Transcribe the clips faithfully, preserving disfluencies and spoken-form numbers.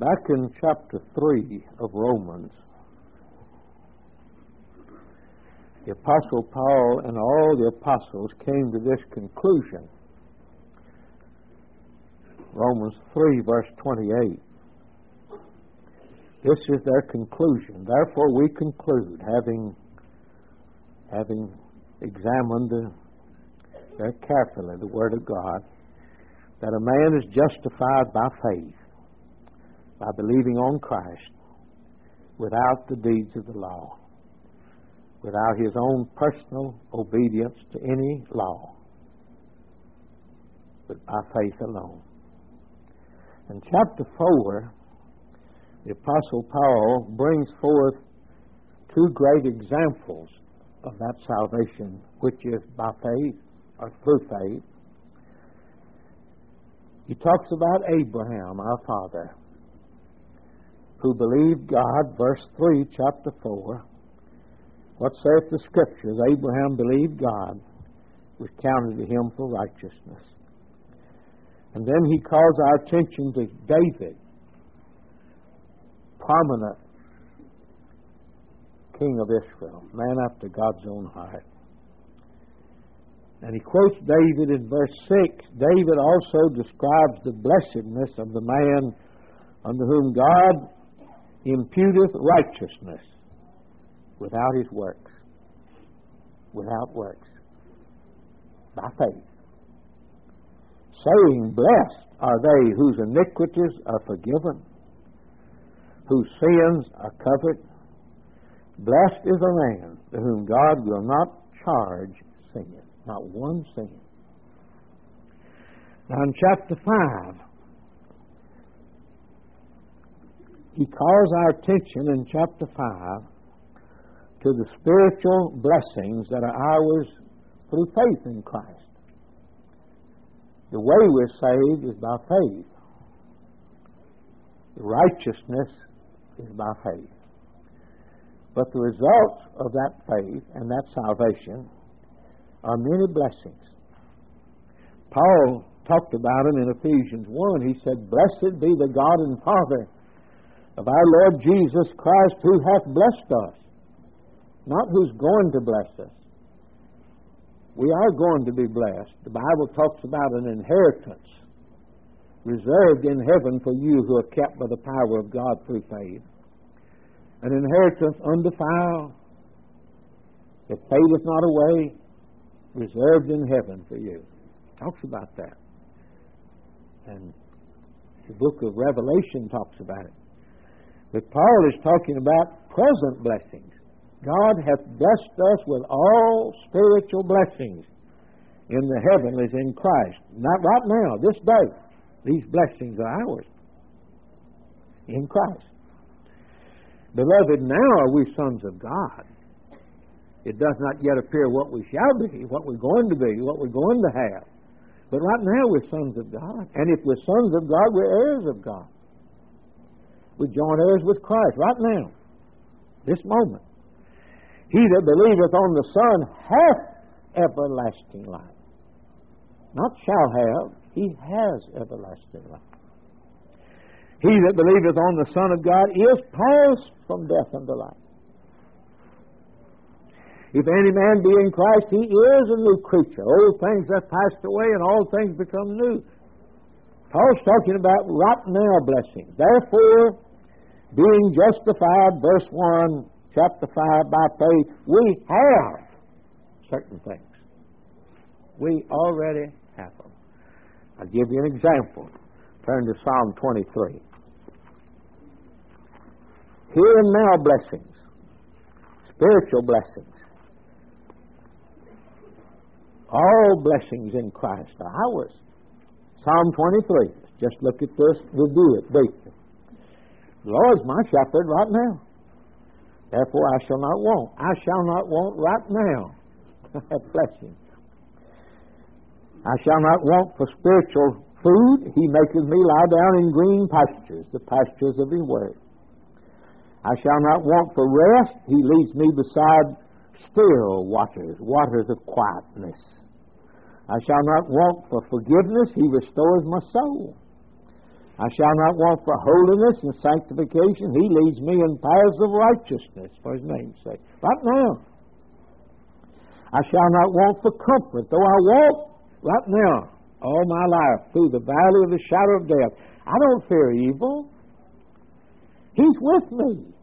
Back in chapter three of Romans, the Apostle Paul and all the apostles came to this conclusion. Romans three, verse twenty-eight. This is their conclusion. Therefore we conclude, having, having examined the, very carefully the Word of God, that a man is justified by faith, by believing on Christ, without the deeds of the law, without his own personal obedience to any law, but by faith alone. In chapter four, the Apostle Paul brings forth two great examples of that salvation, which is by faith or through faith. He talks about Abraham, our father, who believed God, verse three, chapter four. What saith the Scriptures? Abraham believed God, was counted to him for righteousness. And then he calls our attention to David, prominent king of Israel, man after God's own heart. And he quotes David in verse six. David also describes the blessedness of the man unto whom God imputeth righteousness without his works. Without works. By faith. Saying, blessed are they whose iniquities are forgiven, whose sins are covered. Blessed is the man to whom God will not charge sin. Not one sin. Now in chapter five, he calls our attention in chapter five to the spiritual blessings that are ours through faith in Christ. The way we're saved is by faith. The righteousness is by faith. But the results of that faith and that salvation are many blessings. Paul talked about it in Ephesians one. He said, blessed be the God and Father of our Lord Jesus Christ, who hath blessed us. Not who's going to bless us. We are going to be blessed. The Bible talks about an inheritance reserved in heaven for you who are kept by the power of God through faith. An inheritance undefiled, that fadeth not away, reserved in heaven for you. Talks about that. And the book of Revelation talks about it. But Paul is talking about present blessings. God hath blessed us with all spiritual blessings in the heavenlies in Christ. Not right now, this day. These blessings are ours in Christ. Beloved, now are we sons of God. It does not yet appear what we shall be, what we're going to be, what we're going to have. But right now we're sons of God. And if we're sons of God, we're heirs of God. We're joint heirs with Christ right now, this moment. He that believeth on the Son hath everlasting life. Not shall have, he has everlasting life. He that believeth on the Son of God is passed from death unto life. If any man be in Christ, he is a new creature. Old things have passed away and all things become new. Paul's talking about right now blessings. Therefore, being justified, verse one, chapter five, by faith, we have certain things. We already have them. I'll give you an example. Turn to Psalm twenty-three. Here and now blessings, spiritual blessings. All blessings in Christ are ours. Psalm twenty-three. Just look at this, review it briefly. The Lord's my shepherd right now. Therefore I shall not want. I shall not want right now. Blessing. I shall not want for spiritual food. He maketh me lie down in green pastures, the pastures of His word. I shall not want for rest. He leads me beside still waters, waters of quietness. I shall not want for forgiveness. He restores my soul. I shall not want for holiness and sanctification. He leads me in paths of righteousness for His name's sake. Right now. I shall not want for comfort, though I walk right now all my life through the valley of the shadow of death. I don't fear evil. He's with me.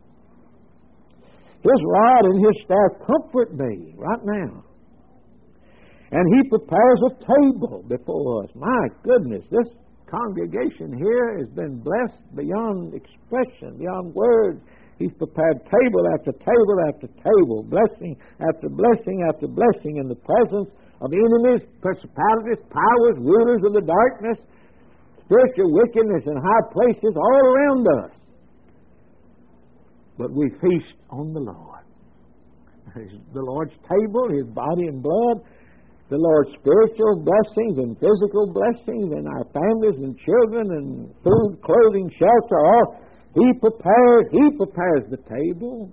His rod and His staff comfort me right now. And He prepares a table before us. My goodness, this congregation here has been blessed beyond expression, beyond words. He's prepared table after table after table, blessing after blessing after blessing in the presence of enemies, principalities, powers, rulers of the darkness, spiritual wickedness in high places all around us. But we feast on the Lord. The Lord's table, His body and blood, the Lord's spiritual blessings and physical blessings and our families and children and food, clothing, shelter, all. He prepares, He prepares the table.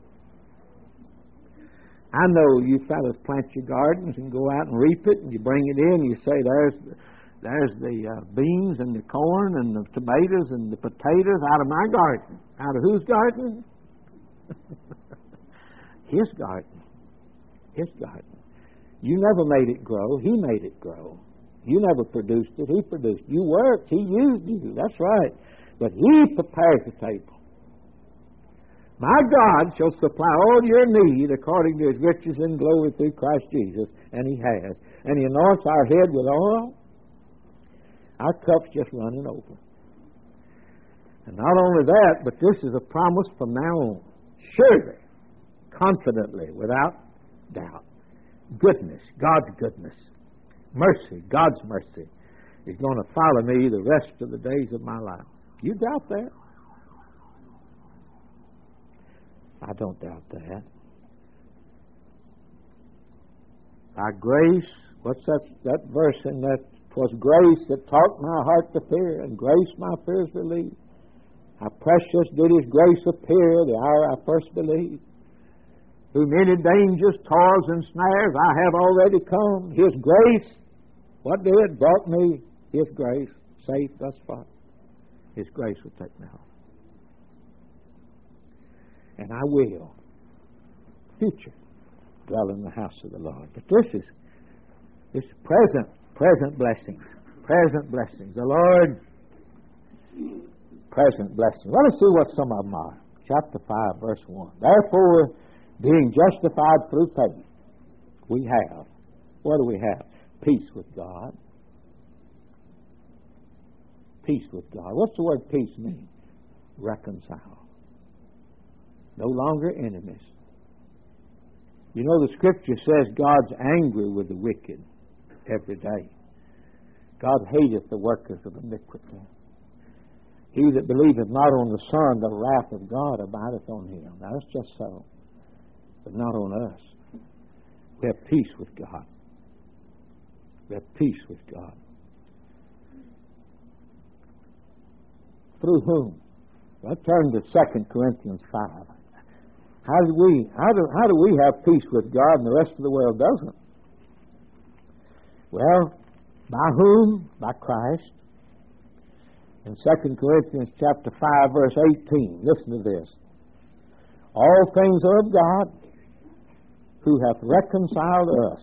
I know you fellas plant your gardens and go out and reap it, and you bring it in, and you say, there's, there's the uh, beans and the corn and the tomatoes and the potatoes out of my garden. Out of whose garden? His garden. His garden. You never made it grow. He made it grow. You never produced it. He produced it. You worked. He used you. That's right. But He prepares the table. My God shall supply all your need according to His riches in glory through Christ Jesus. And He has. And He anoints our head with oil. Our cup's just running over. And not only that, but this is a promise from now on. Surely, confidently, without doubt. Goodness, God's goodness, mercy, God's mercy is going to follow me the rest of the days of my life. You doubt that? I don't doubt that. By grace, what's that, that verse in that? 'Twas grace that taught my heart to fear, and grace my fears relieved. How precious did His grace appear the hour I first believed. Through many dangers, toils, and snares I have already come. His grace, what did? Brought me His grace, safe thus far. His grace will take me home. And I will, future, dwell in the house of the Lord. But this is, this present, present blessings. Present blessings. The Lord, present blessings. Let us see what some of them are. Chapter five, verse one. Therefore, being justified through faith, we have. What do we have? Peace with God. Peace with God. What's the word peace mean? Reconcile. No longer enemies. You know the Scripture says God's angry with the wicked every day. God hateth the workers of iniquity. He that believeth not on the Son, the wrath of God abideth on him. Now that's just so. But not on us. We have peace with God. We have peace with God. Through whom? Well, turn to Second Corinthians five. How do we how do how do we have peace with God and the rest of the world doesn't? Well, by whom? By Christ. In Second Corinthians chapter five, verse eighteen, listen to this. All things are of God, who hath reconciled us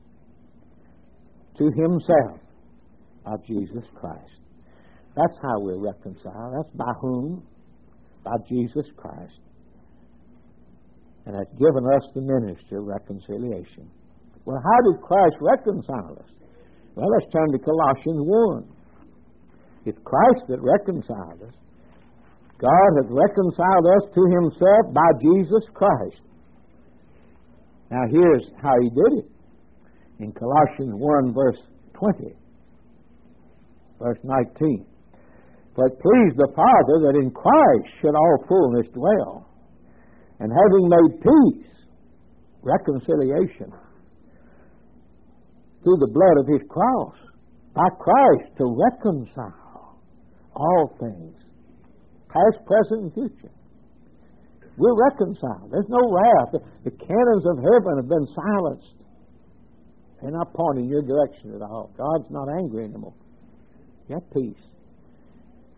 to Himself by Jesus Christ. That's how we're reconciled. That's by whom? By Jesus Christ. And hath given us the ministry of reconciliation. Well, how did Christ reconcile us? Well, let's turn to Colossians one. It's Christ that reconciled us. God hath reconciled us to Himself by Jesus Christ. Now here's how He did it. In Colossians one, verse twenty, verse nineteen. For it pleased the Father that in Christ should all fullness dwell, and having made peace, reconciliation, through the blood of His cross, by Christ to reconcile all things, past, present, and future. We're reconciled. There's no wrath. The, the cannons of heaven have been silenced. They're not pointing your direction at all. God's not angry anymore. You have peace.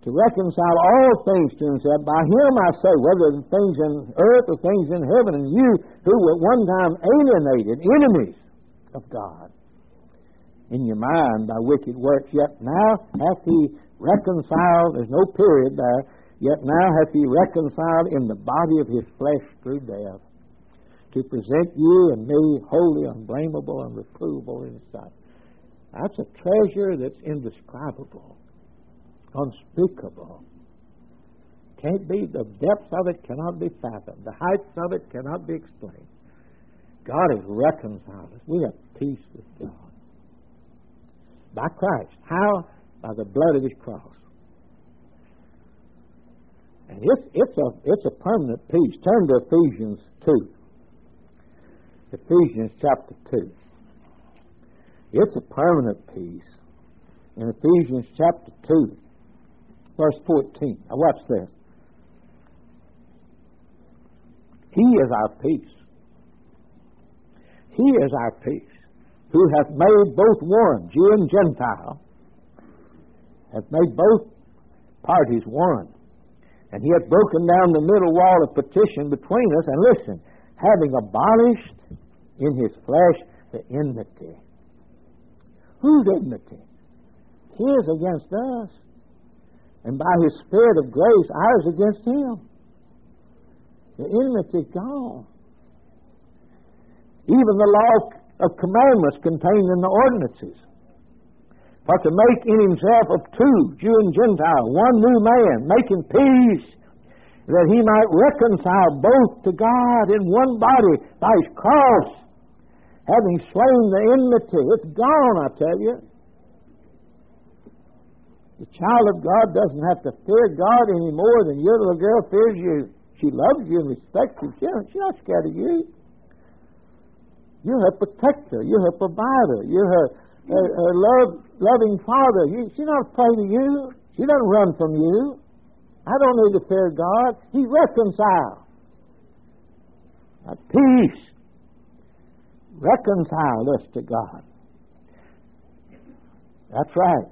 to reconcile all things to himself. By him I say, whether the things in earth or things in heaven, and you who were at one time alienated, enemies of God, in your mind by wicked works, yet now hath he reconciled, there's no period there, yet now hath he reconciled in the body of his flesh through death, to present you and me holy, unblameable, and reprovable in his sight. That's a treasure that's indescribable, unspeakable. Can't be, the depths of it cannot be fathomed. The heights of it cannot be explained. God has reconciled us. We have peace with God. By Christ. How? By the blood of his cross. And it's, it's, a, it's a permanent peace. Turn to Ephesians two. Ephesians chapter two. It's a permanent peace. In Ephesians chapter two, verse fourteen. Now watch this. He is our peace. He is our peace, who hath made both one, Jew and Gentile, hath made both parties one. And he hath broken down the middle wall of partition between us, and listen, having abolished in his flesh the enmity. Whose enmity? His against us. And by his Spirit of grace, ours against him. The enmity is gone. Even the law of commandments contained in the ordinances. For to make in himself of two, Jew and Gentile, one new man, making peace, that he might reconcile both to God in one body by his cross, having slain the enmity. It's gone, I tell you. The child of God doesn't have to fear God any more than your little girl fears you. She loves you and respects you. She's not scared of you. You're her protector. You're her provider. You're her, her, her love, loving father. You, she's not afraid of you. She doesn't run from you. I don't need to fear God. He reconciled. At peace. Reconciled us to God. That's right.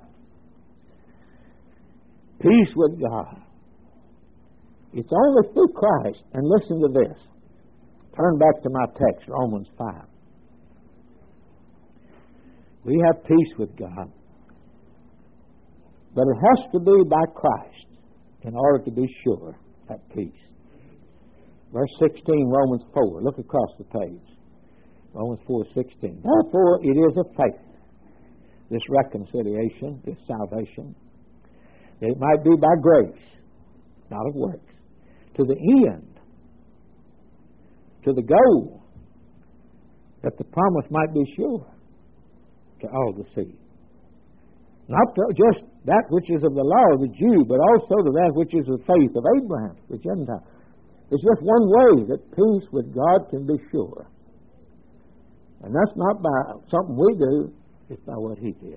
Peace with God. It's only through Christ. And listen to this. Turn back to my text, Romans five. We have peace with God. But it has to be by Christ in order to be sure at peace. Verse sixteen, Romans four. Look across the page. Romans four sixteen. Therefore it is of faith, this reconciliation, this salvation, that it might be by grace, not of works, to the end, to the goal, that the promise might be sure to all the seed. Not to just that which is of the law of the Jew, but also to that which is of faith of Abraham, the Gentile. There's just one way that peace with God can be sure. And that's not by something we do, it's by what he did.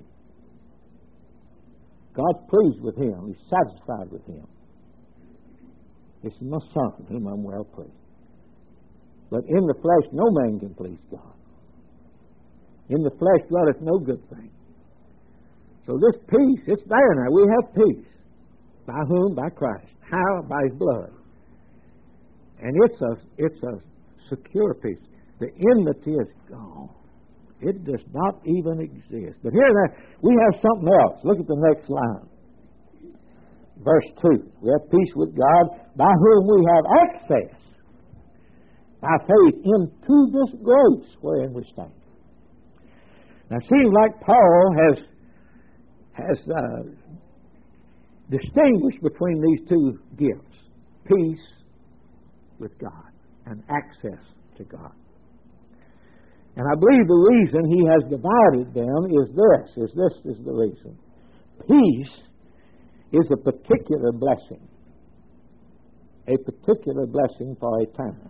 God's pleased with him. He's satisfied with him. This is my son, whom I'm well pleased. But in the flesh, no man can please God. In the flesh dwelleth no good thing. So this peace, it's there now. We have peace. By whom? By Christ. How? By his blood. And it's a, it's a secure peace. The enmity is gone. It does not even exist. But here now, we have something else. Look at the next line. Verse two. We have peace with God, by whom we have access, by faith, into this grace wherein we stand. Now, it seems like Paul has, has uh, distinguished between these two gifts. Peace with God and access to God. And I believe the reason he has divided them is this, is this is the reason. Peace is a particular blessing. A particular blessing for a time.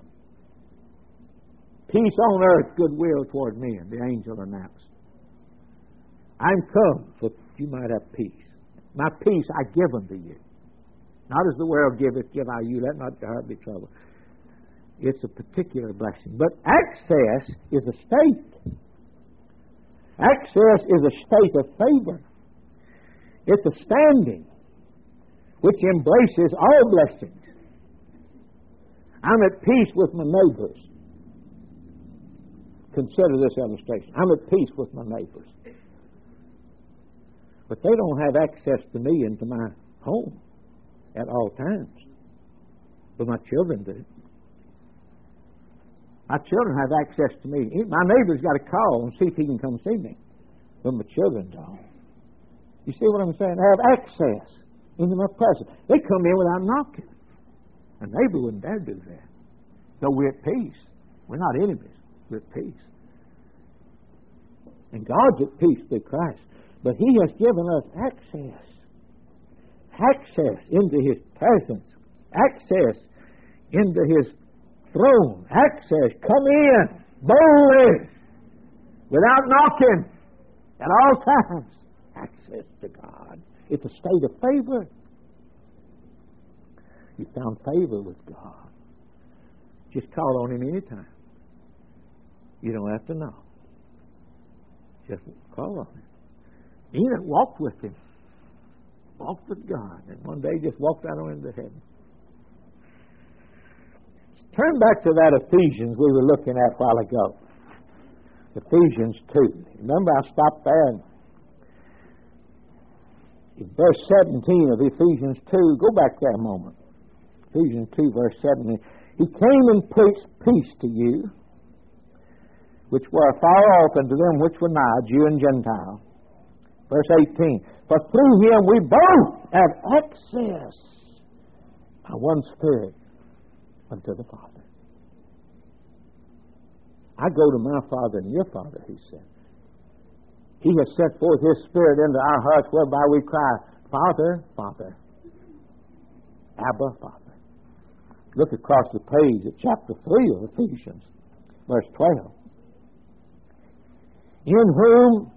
Peace on earth, goodwill toward men, the angel announced. I'm come that you might have peace. My peace I give unto you. Not as the world giveth, give I you. Let not your heart be troubled. It's a particular blessing. But access is a state. Access is a state of favor. It's a standing. which embraces all blessings. I'm at peace with my neighbors. Consider this illustration. I'm at peace with my neighbors. But they don't have access to me into my home at all times. But my children do. My children have access to me. My neighbor's got to call and see if he can come see me. But my children don't. You see what I'm saying? They have access into my presence. They come in without knocking. A neighbor wouldn't dare do that. So we're at peace. We're not enemies. We're at peace. And God's at peace through Christ. But He has given us access. Access into His presence. Access into His throne. Access. Come in boldly without knocking at all times. Access to God. It's a state of favor. You found favor with God. Just call on Him anytime. You don't have to know. Just call on Him. You know, walk with Him. Walk with God. And one day just walk right on into heaven. Turn back to that Ephesians we were looking at a while ago. Ephesians two. Remember I stopped there and in verse seventeen of Ephesians two. Go back there a moment. Ephesians two verse seventeen. He came and preached peace to you, which were far off, and to them which were nigh, Jew and Gentile. Verse eighteen. For through Him we both have access by one Spirit unto the Father. I go to my Father and your Father, He said. He has sent forth His Spirit into our hearts, whereby we cry, Father, Father. Abba, Father. Look across the page at chapter three of Ephesians, verse twelve. In whom,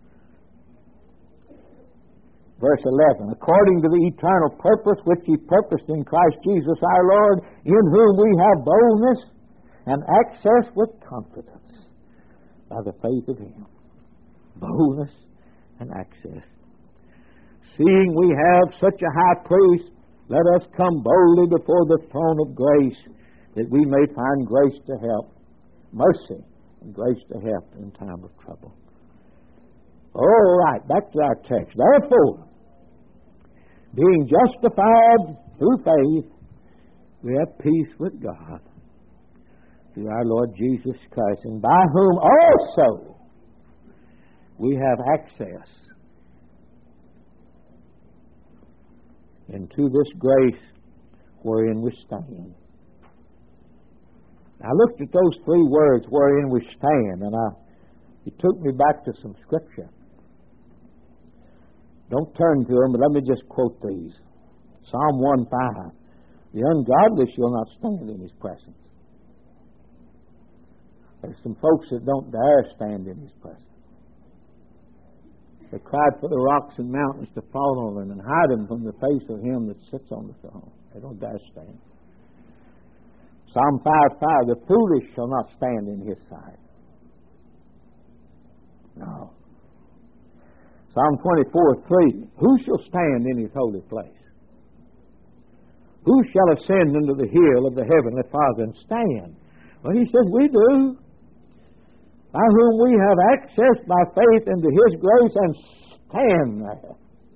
verse eleven, according to the eternal purpose which He purposed in Christ Jesus our Lord, in whom we have boldness and access with confidence by the faith of Him. Boldness and access. Seeing we have such a high priest, let us come boldly before the throne of grace, that we may find grace to help, mercy and grace to help in time of trouble. All right, back to our text. Therefore, being justified through faith, we have peace with God through our Lord Jesus Christ, and by whom also we have access into this grace wherein we stand. I looked at those three words, wherein we stand, and I, it took me back to some scripture. Don't turn to them, but let me just quote these. Psalm one five. The ungodly shall not stand in His presence. There's some folks that don't dare stand in His presence. They cried for the rocks and mountains to fall on them and hide them from the face of Him that sits on the throne. They don't dare stand. Psalm five five. The foolish shall not stand in His sight. No. Psalm twenty-four three. Who shall stand in His holy place? Who shall ascend into the hill of the heavenly Father and stand? Well, He says we do. By whom we have access by faith into His grace and stand there.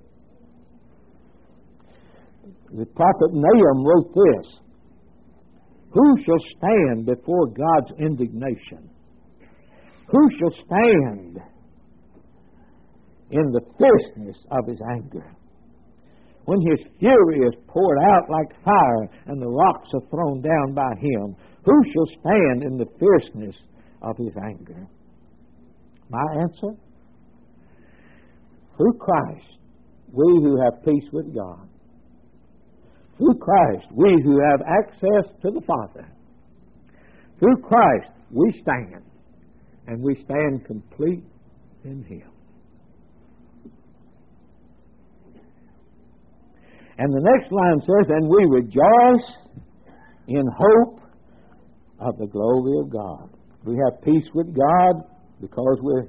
The prophet Nahum wrote this. Who shall stand before God's indignation? Who shall stand in the fierceness of His anger? When His fury is poured out like fire and the rocks are thrown down by Him, who shall stand in the fierceness of His anger? My answer? Through Christ, we who have peace with God. Through Christ, we who have access to the Father. Through Christ, we stand, and we stand complete in Him. And the next line says, and we rejoice in hope of the glory of God. We have peace with God because we're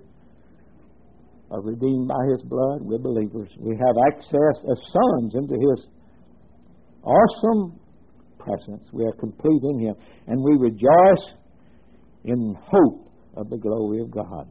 are redeemed by His blood. We're believers. We have access as sons into His awesome presence. We are complete in Him. And we rejoice in hope of the glory of God.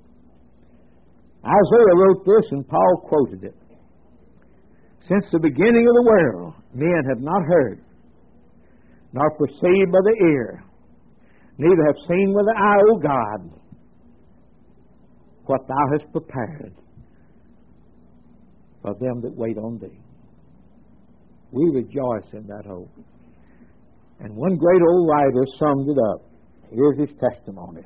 Isaiah wrote this, and Paul quoted it. Since the beginning of the world, men have not heard, nor perceived by the ear, neither have seen with the eye, O God, what Thou hast prepared for them that wait on Thee. We rejoice in that hope. And one great old writer summed it up. Here's his testimony.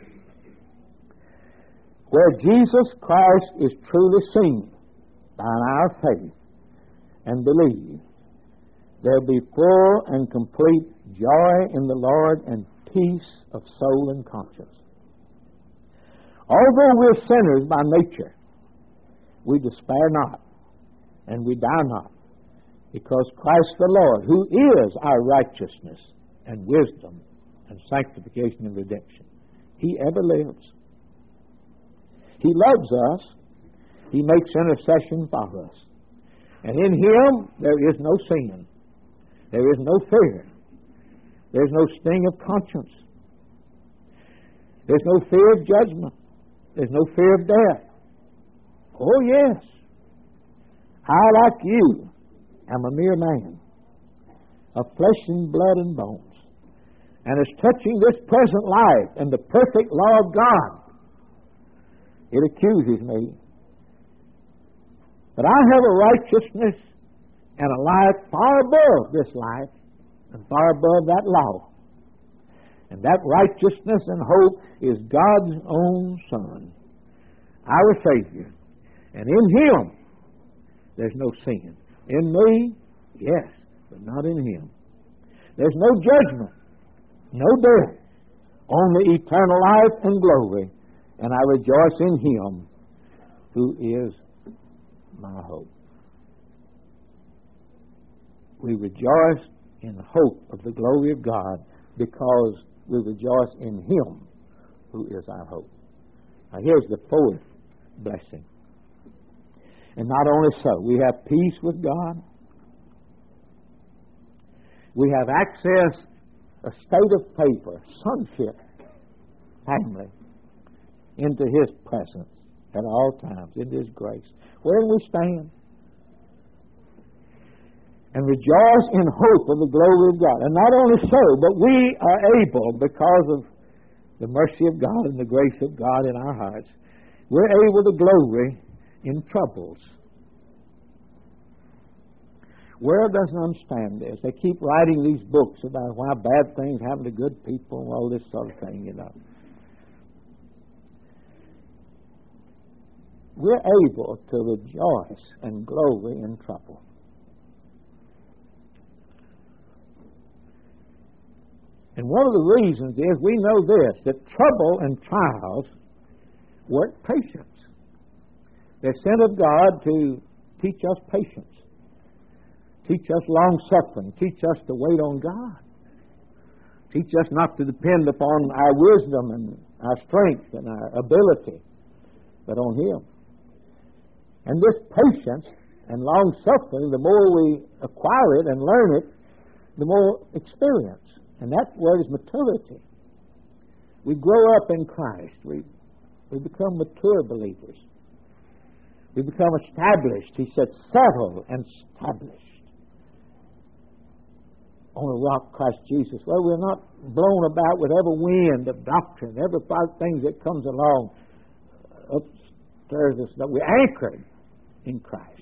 Where Jesus Christ is truly seen by our faith and believe, there'll be full and complete joy in the Lord and peace of soul and conscience. Although we're sinners by nature, we despair not and we die not, because Christ the Lord, who is our righteousness and wisdom and sanctification and redemption, He ever lives. He loves us. He makes intercession for us. And in Him there is no sin. There is no fear. There's no sting of conscience. There's no fear of judgment. There's no fear of death. Oh, yes. I, like you, am a mere man of flesh and blood and bones. And as touching this present life and the perfect law of God, it accuses me. But I have a righteousness and a life far above this life and far above that law. And that righteousness and hope is God's own Son, our Savior. And in Him, there's no sin. In me, yes, but not in Him. There's no judgment, no death, only eternal life and glory. And I rejoice in Him who is my hope. We rejoice in the hope of the glory of God because we rejoice in Him who is our hope. Now here's the fourth blessing. And not only so, we have peace with God. We have access, a state of favor, sonship, family, into His presence at all times, into His grace. Where we stand. And rejoice in hope of the glory of God. And not only so, but we are able, because of the mercy of God and the grace of God in our hearts, we're able to glory in troubles. World doesn't understand this. They keep writing these books about why bad things happen to good people and all this sort of thing, you know. We're able to rejoice and glory in trouble. And one of the reasons is we know this, that trouble and trials work patience. They're sent of God to teach us patience, teach us long-suffering, teach us to wait on God, teach us not to depend upon our wisdom and our strength and our ability, but on Him. And this patience and long-suffering, the more we acquire it and learn it, the more experience. And that word is maturity. We grow up in Christ. We, we become mature believers. We become established. He said, settled and established on a rock, Christ Jesus. Well, we're not blown about with every wind of doctrine, every thing that comes along upstairs us. But we're anchored in Christ.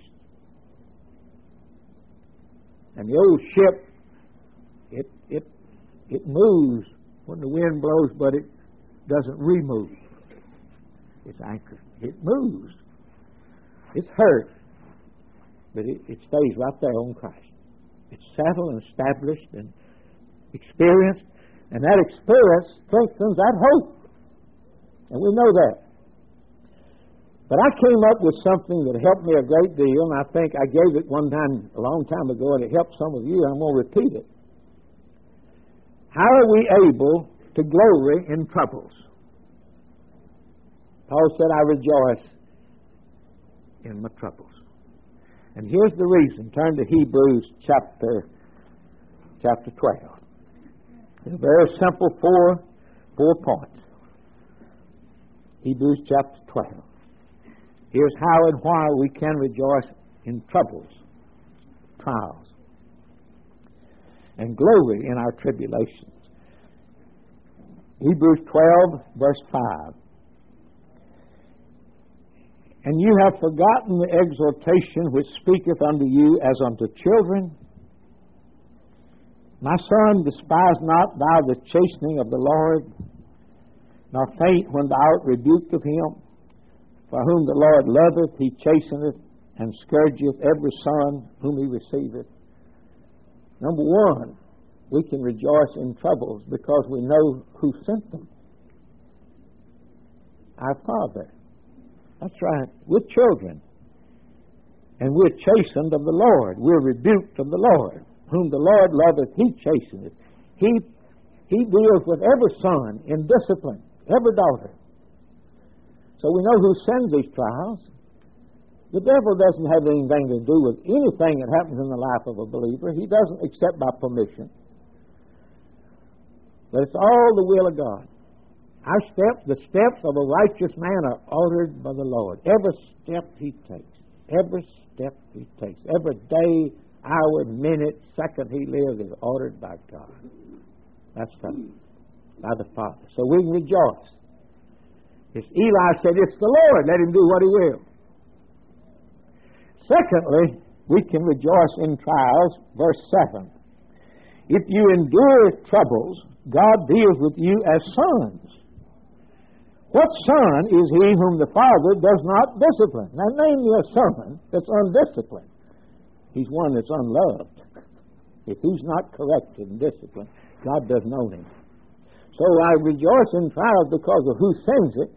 And the old ship, it it it moves when the wind blows, but it doesn't remove. It's anchored. It moves. It's hurt, but it, it stays right there on Christ. It's settled and established and experienced, and that experience strengthens that hope. And we know that. But I came up with something that helped me a great deal, and I think I gave it one time, a long time ago, and it helped some of you, and I'm going to repeat it. How are we able to glory in troubles? Paul said, I rejoice in my troubles. And here's the reason. Turn to Hebrews chapter chapter twelve. It's a very simple four, four points. Hebrews chapter twelve. Here's how and why we can rejoice in troubles, trials, and glory in our tribulations. Hebrews twelve, verse five. And you have forgotten the exhortation which speaketh unto you as unto children. My son, despise not thou the chastening of the Lord, nor faint when thou art rebuked of him. For whom the Lord loveth, he chasteneth, and scourgeth every son whom he receiveth. Number one, we can rejoice in troubles because we know who sent them. Our Father. That's right. We're children. And we're chastened of the Lord. We're rebuked of the Lord. Whom the Lord loveth, he chasteneth. He, he deals with every son in discipline, every daughter. So we know who sends these trials. The devil doesn't have anything to do with anything that happens in the life of a believer. He doesn't except by permission. But it's all the will of God. Our steps, the steps of a righteous man are ordered by the Lord. Every step he takes, every step he takes, every day, hour, minute, second he lives is ordered by God. That's so, by the Father. So we can rejoice. As Eli said, it's the Lord, let him do what he will. Secondly, we can rejoice in trials. Verse seven. If you endure troubles, God deals with you as sons. What son is he whom the Father does not discipline? Now name me a son that's undisciplined. He's one that's unloved. If he's not corrected and disciplined, God doesn't own him. So I rejoice in trials because of who sends it,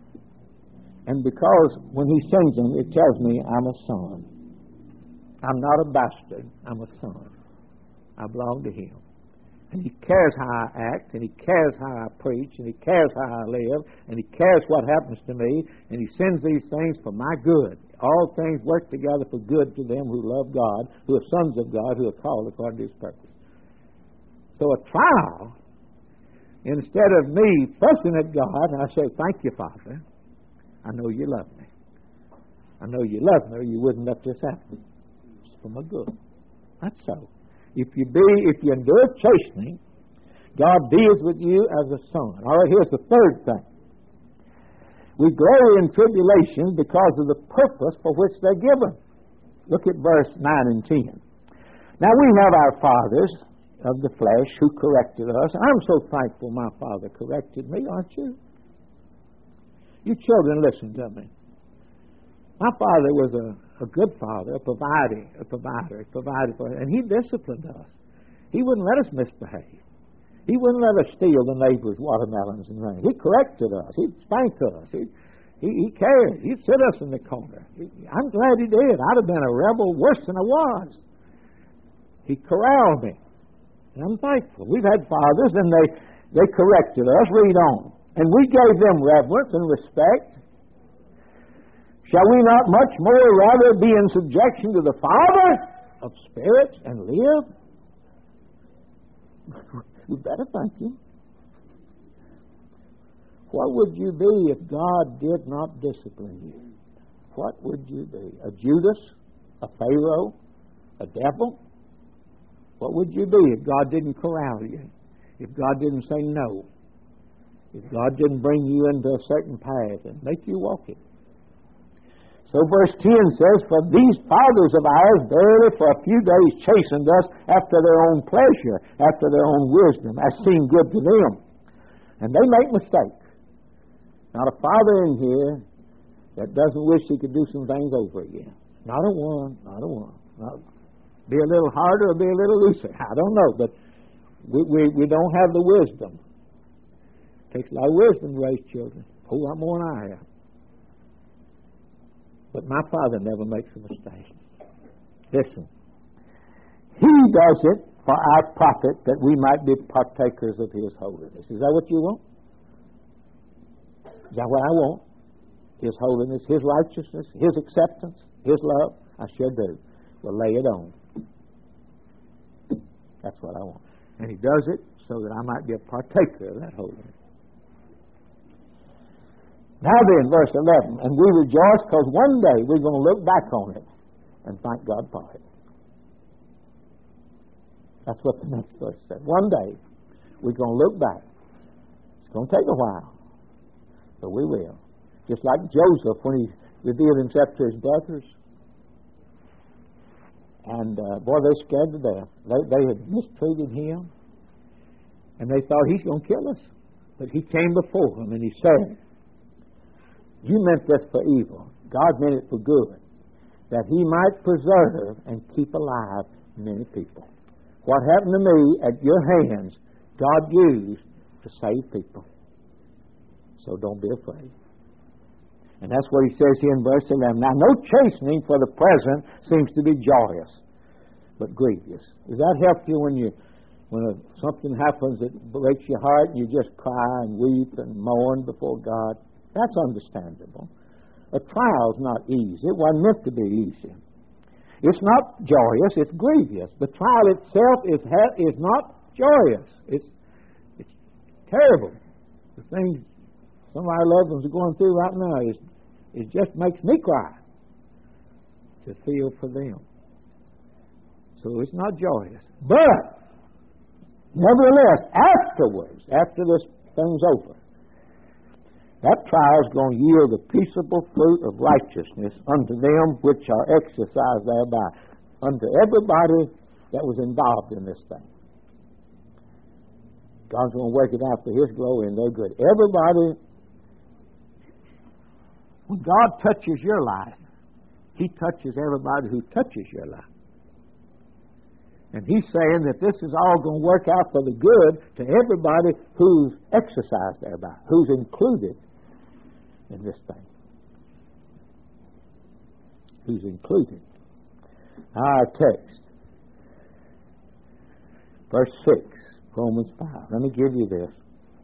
and because when he sends them, it tells me I'm a son. I'm not a bastard. I'm a son. I belong to him. And he cares how I act, and he cares how I preach, and he cares how I live, and he cares what happens to me, and he sends these things for my good. All things work together for good to them who love God, who are sons of God, who are called according to his purpose. So a trial, instead of me fussing at God, I say, thank you, Father. I know you love me. I know you love me, or you wouldn't let this happen. It's for my good. That's so. If you be, if you endure chastening, God deals with you as a son. All right, here's the third thing. We glory in tribulation because of the purpose for which they're given. Look at verse nine and ten. Now we have our fathers of the flesh who corrected us. I'm so thankful my father corrected me, aren't you? You children, listen to me. My father was a, a good father, a provider, a provider, a provider for us, and he disciplined us. He wouldn't let us misbehave. He wouldn't let us steal the neighbor's watermelons and rain. He corrected us. He'd spank us. He, he, he cared. He'd sit us in the corner. He, I'm glad he did. I'd have been a rebel worse than I was. He corralled me. And I'm thankful. We've had fathers, and they, they corrected us. Read on. And we gave them reverence and respect. Shall we not much more rather be in subjection to the Father of spirits and live? You better thank him. What would you be if God did not discipline you? What would you be? A Judas? A Pharaoh? A devil? What would you be if God didn't corral you? If God didn't say no? If God didn't bring you into a certain path and make you walk it? So verse ten says, for these fathers of ours barely for a few days chastened us after their own pleasure, after their own wisdom, as seemed good to them. And they make mistakes. Not a father in here that doesn't wish he could do some things over again. Not a one, not a one. Not, be a little harder or be a little looser. I don't know, but we, we, we don't have the wisdom. It takes a lot of wisdom to raise children. A whole lot more than I have. But my Father never makes a mistake. Listen. He does it for our profit, that we might be partakers of his holiness. Is that what you want? Is that what I want? His holiness, his righteousness, his acceptance, his love? I sure do. Well, lay it on. That's what I want. And He does it so that I might be a partaker of that holiness. Now then, verse eleven, and we rejoice because one day we're going to look back on it and thank God for it. That's what the next verse said. One day we're going to look back. It's going to take a while, but we will. Just like Joseph when he revealed himself to his brothers. And uh, boy, they're scared to death. They, they had mistreated him, and they thought he's going to kill us. But he came before them and he said, you meant this for evil. God meant it for good, that He might preserve and keep alive many people. What happened to me at your hands, God used to save people. So don't be afraid. And that's what He says here in verse eleven. Now, no chastening for the present seems to be joyous, but grievous. Does that help you when you when a, something happens that breaks your heart and you just cry and weep and mourn before God? That's understandable. A trial's not easy. It wasn't meant to be easy. It's not joyous, it's grievous. The trial itself is ha- is not joyous. It's it's terrible. The things some of our loved ones are going through right now is it just makes me cry to feel for them. So it's not joyous. But nevertheless, afterwards, after this thing's over, that trial is going to yield the peaceable fruit of righteousness unto them which are exercised thereby, unto everybody that was involved in this thing. God's going to work it out for His glory and their good. Everybody, when God touches your life, He touches everybody who touches your life. And He's saying that this is all going to work out for the good to everybody who's exercised thereby, who's included in this thing. Who's included. Our text, verse six, Romans five. Let me give you this.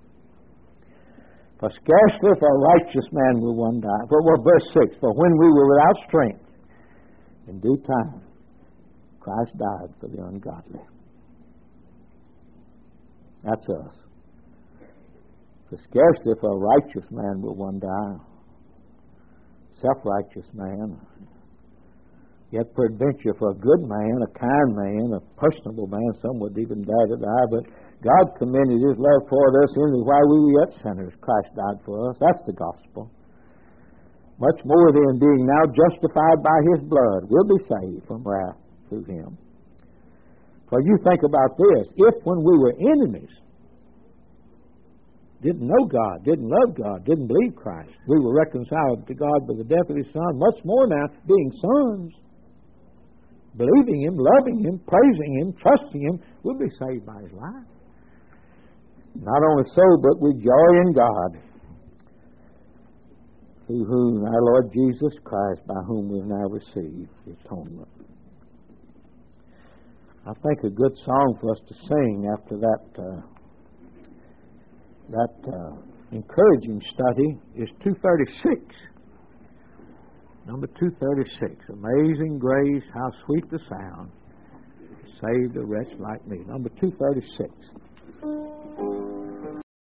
For scarcely for a righteous man will one die. Well, well, verse six, for when we were without strength, in due time, Christ died for the ungodly. That's us. For scarcely for a righteous man will one die. Self-righteous man. Yet peradventure for a good man, a kind man, a personable man, some would even dare to die. But God commended His love toward us in that while we were yet sinners, Christ died for us. That's the gospel. Much more than being now justified by His blood, we'll be saved from wrath through Him. For you think about this. If when we were enemies, didn't know God, didn't love God, didn't believe Christ, we were reconciled to God by the death of His Son, much more now, being sons, believing Him, loving Him, praising Him, trusting Him, we'll be saved by His life. Not only so, but we joy in God, through whom our Lord Jesus Christ, by whom we have now received atonement. I think a good song for us to sing after that uh, that uh, encouraging study is two thirty-six. Number two thirty-six. Amazing grace, how sweet the sound, saved a wretch like me. Number two thirty-six.